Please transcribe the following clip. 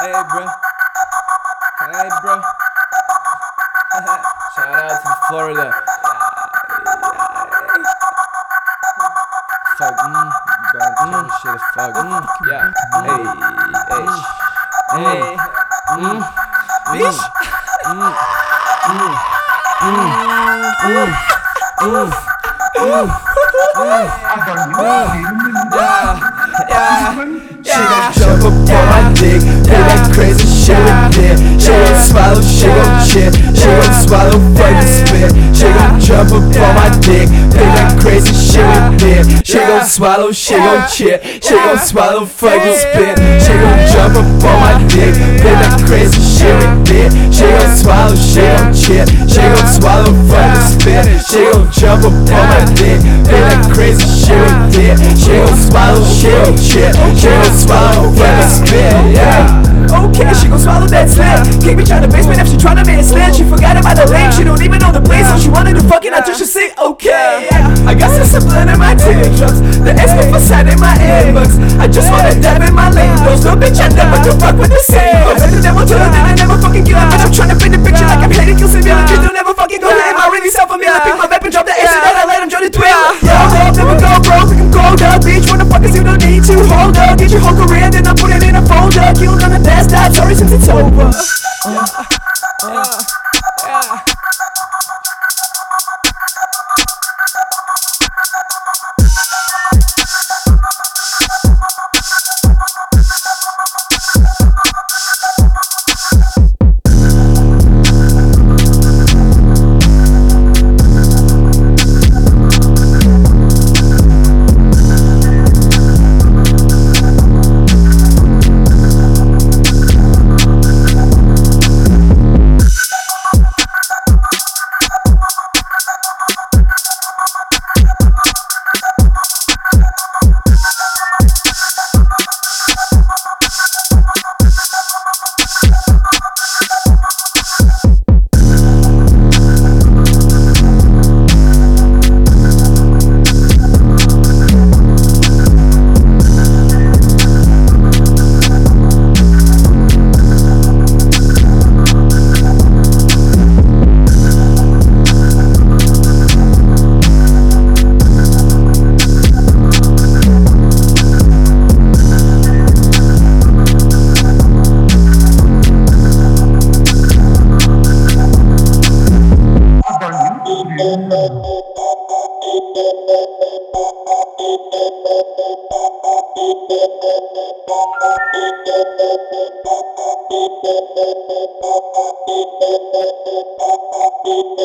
Hey, bro. Hey, bro. Shout out to Florida. Fuck, bad shit as fuck. Yeah. Hey, hey, bitch. She gon' jump up on my dick, do that crazy shit with it. She gon' swallow, she gon' chip, she gon' swallow, fucking spit. She gon' jump up on my dick, do that crazy shit with it. She gon' swallow, she gon' chip, she gon' swallow, fucking spit. She gon' jump up on my dick, do that crazy shit with it. She gon' swallow, she gon' chip, she gon' swallow, fucking spit. She gon' jump up on my dick, do that crazy shit with it. She gon' swallow, she gon' chip, she gon' swallow, fucking spit. Yeah. Okay, she gon' swallow that slit. Kick me out the basement if she tryna make it slip. She forgot about the link, she don't even know the place. So she wanted to fucking I just say okay. I got some blood in my teardrops, the extra facade in my inbox. I just wanna dab in my windows. No bitch, I never can fuck with the same. But better than one then I never fucking give up. Bitch, I'm tryna paint the picture like I'm hating, kill some villain. Bitch, don't never fucking go there. Am I really self-familiar? Pick my weapon, drop the ace, and then I let him join the twin. Never go broke, we can go down. Bitch, what the fuck is you don't need to hold up. Get your whole career, then I put it in a folder. Killed on the best, I'm sorry since it's over.